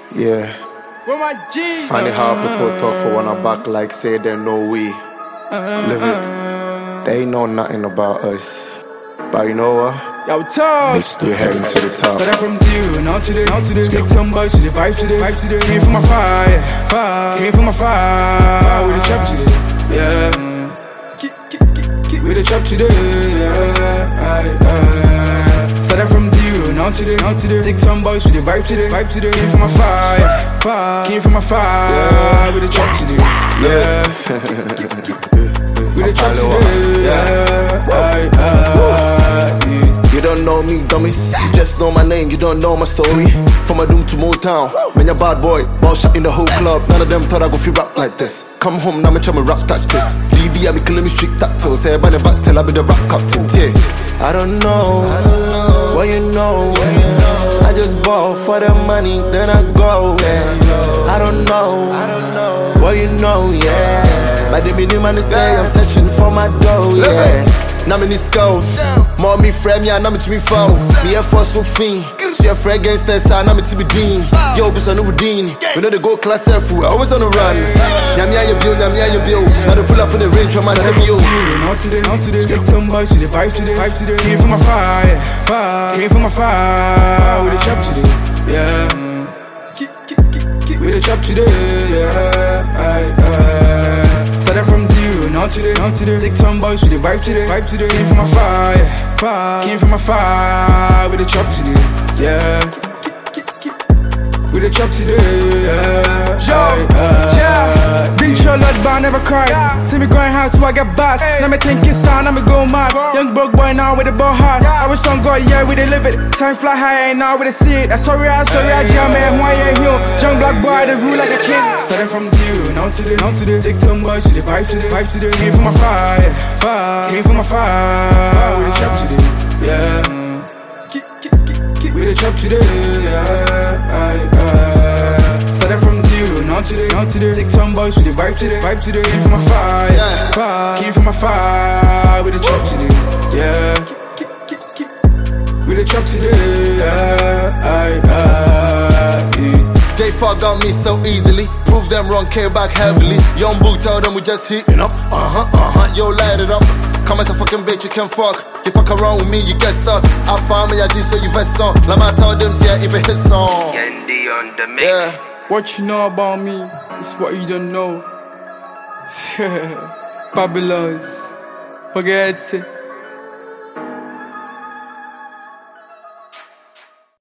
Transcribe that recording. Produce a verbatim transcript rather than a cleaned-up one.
Yeah. Funny how people talk for one our back like say they know we live it. They know nothing about us. But you know what? Yo, talk. We're heading to the top. Started from zero, now to the, now to the. Take some boys to the vibe to the, vibe to the. Came from my fire, fire. Came from my fire. With a trap to the, yeah. With a trap to the, yeah. Started from zero, now to the, now to the. Take some boys to the vibe to the, vibe to the. Came from my fire, fire. Came from my fire. Yeah. With a trap to the, yeah. With a trap to the, yeah. yeah. You don't know me, dummies. You just know my name, you don't know my story. From my doom to Motown, man, you bad boy. Ball shot in the whole club. None of them thought I go free rap like this. Come home, now me try me rap tactics. D B, I be killing me street tactiles. Say, by the back till I be the rap captain. Yeah. I don't know, I don't know what you know. What you know. I just ball for the money, then I go. Yeah. I don't know, I don't know what you know. Yeah. By the minimum, they say I'm searching for my dough. Yeah. Now me need go. Mommy friend, yeah, now me to me phone. Me a force for fiend. So your friend against us, now me to be dean. Yo, bis on the Udine. We know they go class F, we always on the run. Yamia, you build, Yamia, you build. Now they pull up in the range from my seven yo. Now to the, now to the. Take some boys to the vibe to the, vibe to the. Came from my fire, fire. Came from my fire. With a trap to the, yeah. With a trap to the, yeah. Started from zero, now to the, now to the. Take some boys to the vibe to the, vibe to the. Came from my fire, fire. Came from my fire. With a trap to the, yeah. With a trap to the, yeah. Yo, yeah. Big show lot, but I never cry. See me going hard, so I get bass. Now me think it's sound, now me go mad. Young broke boy now with the ball hard. I was on God, yeah, we dey live it. Time fly high, and now we dey see it. That's sorry, I sorry, I jam, man. Why ain't you? Young black boy, they rule like a king. Started from zero, now to the, now to the. Take some boys to the vibe to the, vibe to the. Came from my fire, fire. Came from my fire. With a trap to the, yeah. With a trap to the, yeah. Started from zero, now to the, now to the. Take some boys to the vibe to the, vibe to the. Came from my fire, Yeah. fire. Came from my fire. With a trap to the, yeah. With a trap to the, yeah. They fuck on me so easily. Prove them wrong, came back heavily. Young book tell them we just hitting up. Uh huh, uh huh, yo, light it up. Come as a fucking bitch, you can fuck. You fuck around with me, you get stuck. I found me, I just so you vest on. Like I told them, see, if it hit song. Yendi on the mix. Yeah. What you know about me is what you don't know. Babylons, forget it.